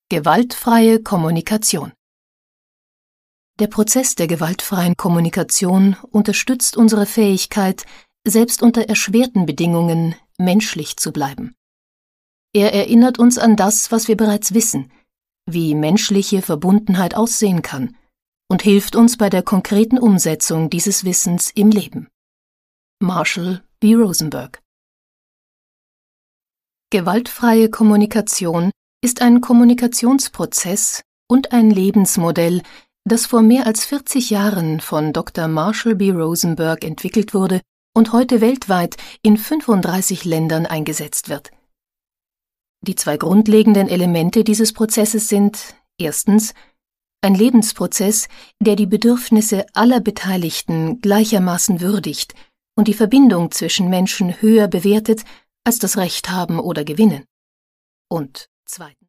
Gewaltfreie Kommunikation. Der Prozess der gewaltfreien Kommunikation unterstützt unsere Fähigkeit, selbst unter erschwerten Bedingungen menschlich zu bleiben. Er erinnert uns an das, was wir bereits wissen, wie menschliche Verbundenheit aussehen kann, und hilft uns bei der konkreten Umsetzung dieses Wissens im Leben. Marshall B. Rosenberg. Gewaltfreie Kommunikation ist ein Kommunikationsprozess und ein Lebensmodell, das vor mehr als 40 Jahren von Dr. Marshall B. Rosenberg entwickelt wurde und heute weltweit in 35 Ländern eingesetzt wird. Die zwei grundlegenden Elemente dieses Prozesses sind: erstens ein Lebensprozess, der die Bedürfnisse aller Beteiligten gleichermaßen würdigt und die Verbindung zwischen Menschen höher bewertet als das Recht haben oder gewinnen. Und zweitens